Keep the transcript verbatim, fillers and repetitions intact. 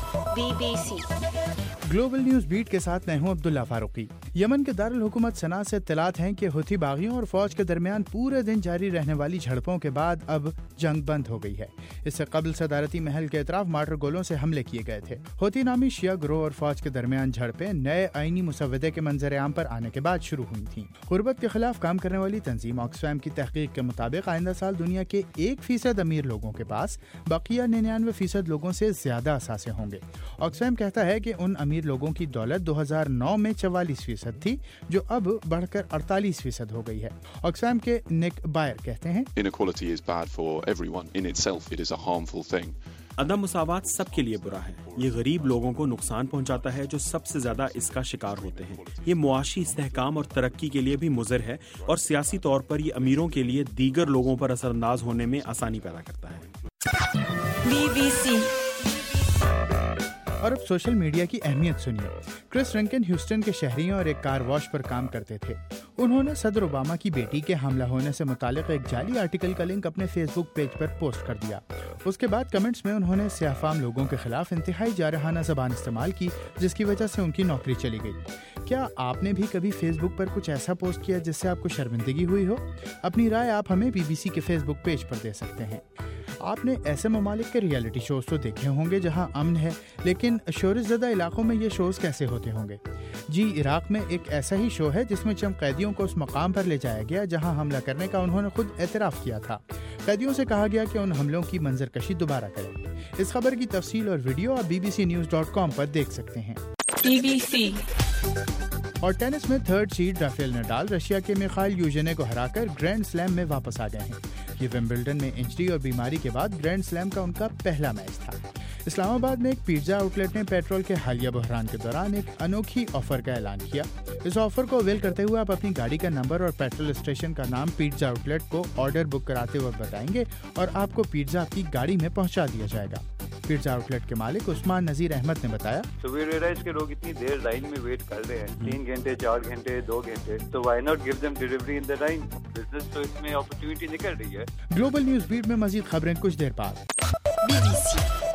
Be B C global news beat کے ساتھ میں ہوں عبداللہ فاروقی۔ یمن کے دارالحکومت صنعاء سے اطلاعات ہیں کہ حوثی باغیوں اور فوج کے درمیان پورے دن جاری رہنے والی جھڑپوں کے بعد اب جنگ بند ہو گئی ہے۔ اس سے قبل صدارتی محل کے اطراف مارٹر گولوں سے حملے کیے گئے تھے۔ حوثی نامی شیعہ گروہ اور فوج کے درمیان جھڑپیں نئے آئینی مسودے کے منظر عام پر آنے کے بعد شروع ہوئی تھیں۔ غربت کے خلاف کام کرنے والی تنظیم آکسفیم کی تحقیق کے مطابق آئندہ سال دنیا کے ایک فیصد امیر لوگوں کے پاس بقیہ ننانوے فیصد لوگوں سے زیادہ اثاثے ہوں گے۔ آکسفیم کہتا ہے کہ ان امیر لوگوں کی دولت دو ہزار نو میں چوالیس فیصد تھی جو اب بڑھ کر اڑتالیس فیصد ہو گئی ہے۔ آکسفیم کے نک بائر کہتے ہیں Inequality is bad for everyone. In itself, it is a harmful thing. عدم مساوات سب کے لیے برا ہے۔ یہ غریب لوگوں کو نقصان پہنچاتا ہے جو سب سے زیادہ اس کا شکار ہوتے ہیں۔ یہ معاشی استحکام اور ترقی کے لیے بھی مضر ہے اور سیاسی طور پر یہ امیروں کے لیے دیگر لوگوں پر اثر انداز ہونے میں آسانی پیدا کرتا ہے۔ بی بی سی اور اب سوشل میڈیا کی اہمیت سنیے۔ کرس رنکن ہیوسٹن کے شہری اور ایک کار واش پر کام کرتے تھے۔ انہوں نے صدر اوباما کی بیٹی کے حاملہ ہونے سے متعلق ایک جعلی آرٹیکل کا لنک اپنے فیس بک پیج پر پوسٹ کر دیا۔ اس کے بعد کمنٹس میں انہوں نے سیاہ فام لوگوں کے خلاف انتہائی جارحانہ زبان استعمال کی جس کی وجہ سے ان کی نوکری چلی گئی۔ کیا آپ نے بھی کبھی فیس بک پر کچھ ایسا پوسٹ کیا جس سے آپ کو شرمندگی ہوئی ہو؟ اپنی رائے آپ ہمیں بی بی سی کے فیس بک پیج پر دے سکتے ہیں۔ آپ نے ایسے ممالک کے ریئلٹی شوز تو دیکھے ہوں گے جہاں امن ہے، لیکن شورش زدہ علاقوں میں یہ شوز کیسے ہوتے ہوں گے؟ جی، عراق میں ایک ایسا ہی شو ہے جس میں چند قیدیوں کو اس مقام پر لے جایا گیا جہاں حملہ کرنے کا انہوں نے خود اعتراف کیا تھا۔ قیدیوں سے کہا گیا کہ ان حملوں کی منظر کشی دوبارہ کریں۔ اس خبر کی تفصیل اور ویڈیو آپ B B C news dot com پر دیکھ سکتے ہیں۔ بی بی سی اور ٹینس میں third seed Rafael Nadal Russia کے میخائل یوجنے کو ہرا کر گرینڈ سلیم میں واپس آ گئے ہیں۔ یہ ومبلڈن میں انجری اور بیماری کے بعد گرینڈ سلیم کا ان کا پہلا میچ تھا۔ اسلام آباد میں ایک پیزا آؤٹ لیٹ نے پیٹرول کے حالیہ بحران کے دوران ایک انوکھی آفر کا اعلان کیا۔ اس آفر کو اویل کرتے ہوئے آپ اپنی گاڑی کا نمبر اور پیٹرول اسٹیشن کا نام پیزا آؤٹ لیٹ کو آرڈر بک کراتے ہوئے بتائیں گے اور آپ کو پیزا آپ کی گاڑی میں پہنچا دیا جائے گا۔ پیزا آؤٹ لیٹ کے مالک عثمان نذیر احمد نے بتایا، سویر ریئلائز کے لوگ اتنی دیر لائن میں ویٹ کر رہے ہیں، تین گھنٹے چار گھنٹے دو گھنٹے، تو why not give them delivery in the line. Business تو اس میں اپرچونٹی نکل رہی ہے۔ گلوبل نیوز بیٹ میں مزید خبریں کچھ دیر بعد۔ Be B C